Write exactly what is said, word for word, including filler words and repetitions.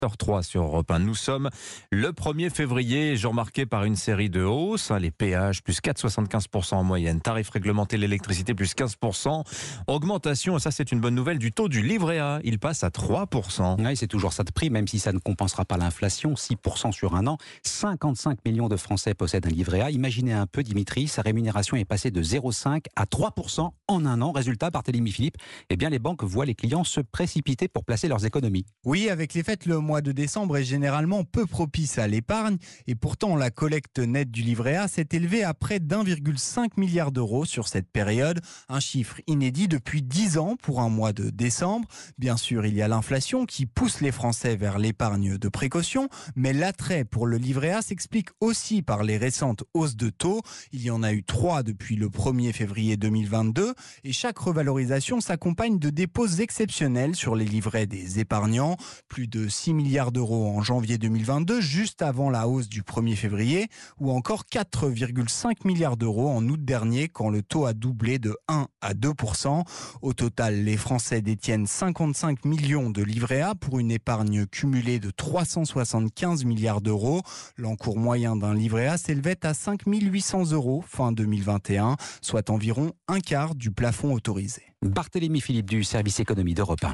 heure trois sur Europe un. Nous sommes le premier février, jour marqué par une série de hausses. Les péages plus quatre virgule soixante-quinze pour cent en moyenne. Tarifs réglementés de l'électricité plus quinze pour cent. Augmentation, et ça c'est une bonne nouvelle, du taux du livret A. Il passe à trois pour cent. Oui, c'est toujours ça de prix, même si ça ne compensera pas l'inflation. six pour cent sur un an. cinquante-cinq millions de Français possèdent un livret A. Imaginez un peu, Dimitri, sa rémunération est passée de zéro virgule cinq à trois pour cent en un an. Résultat, Barthélémy Philippe, eh bien les banques voient les clients se précipiter pour placer leurs économies. Oui, avec les fêtes, le mois de décembre est généralement peu propice à l'épargne et pourtant la collecte nette du livret A s'est élevée à près d'un virgule cinq milliard d'euros sur cette période, un chiffre inédit depuis dix ans pour un mois de décembre. Bien sûr, il y a l'inflation qui pousse les Français vers l'épargne de précaution, mais l'attrait pour le livret A s'explique aussi par les récentes hausses de taux. Il y en a eu trois depuis le premier février deux mille vingt-deux et chaque revalorisation s'accompagne de dépôts exceptionnels sur les livrets des épargnants. Plus de six milliards d'euros en janvier deux mille vingt-deux, juste avant la hausse du premier février, ou encore quatre virgule cinq milliards d'euros en août dernier quand le taux a doublé de un à deux pour cent. Au total, les Français détiennent cinquante-cinq millions de livrets A pour une épargne cumulée de trois cent soixante-quinze milliards d'euros. L'encours moyen d'un livret A s'élevait à cinq mille huit cents euros fin deux mille vingt et un, soit environ un quart du plafond autorisé. Barthélémy Philippe du service économie d'Europe un.